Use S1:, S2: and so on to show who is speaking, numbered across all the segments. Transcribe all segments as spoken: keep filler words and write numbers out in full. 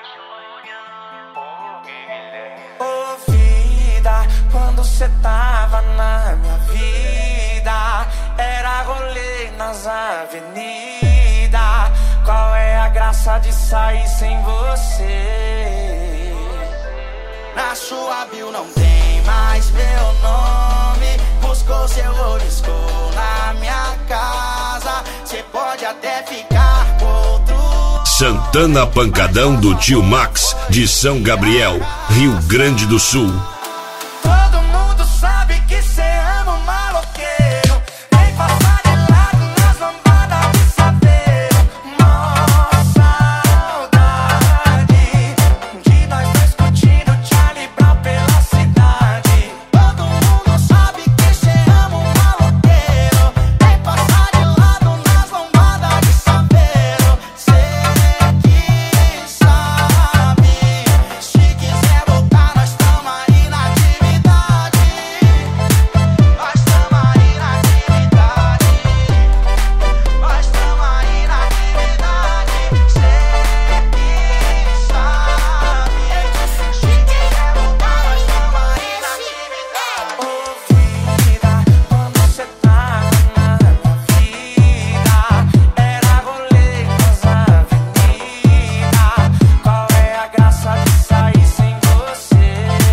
S1: Ô vida, quando cê tava na minha vida, era rolê nas avenidas. Qual é a graça de sair sem você? Na sua bio não tem mais meu nome. Buscou seu oliscou na minha casa. Cê pode até ficar com outro.
S2: Santana Pancadão do Tio Max, de São Gabriel, Rio Grande do Sul.
S1: Todo mundo sabe que cê ama o maloqueiro. Vem passar de lado nas lambadas de saveiro. Nossa saudade de nós dois curtindo Charlie Brown pela cidade. Todo mundo sabe que cê ama o maloqueiro. Vem passar de lado nas lambadas de saveiro. Cê que sabe, se quiser voltar nós tamo aí na atividade. Nós tamo aí na atividade. Nós tamo aí na atividade. Cê que sabe, se quiser voltar nós tamo aí na atividade. Ô vida, quando cê tava na minha vida, era rolê nas avenidas. Qual é a graça de sair sem você?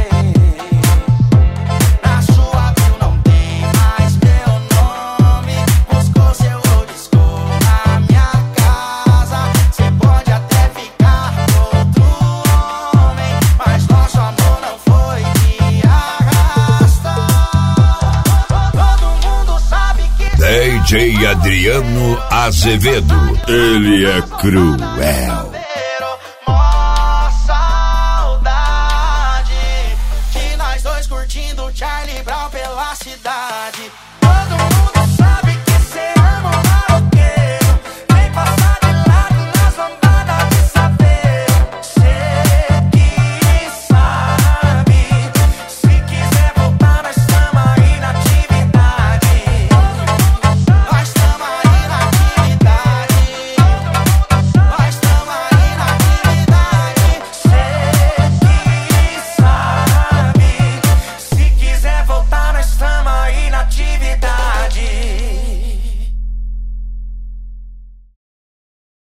S1: Na sua bio não tem mais meu nome. Buscou seu oliscou na minha casa. Cê pode até ficar com outro homem, mas nosso amor não foi de arrasta. Todo mundo sabe que
S2: D J Adriano Azevedo, ele é cruel.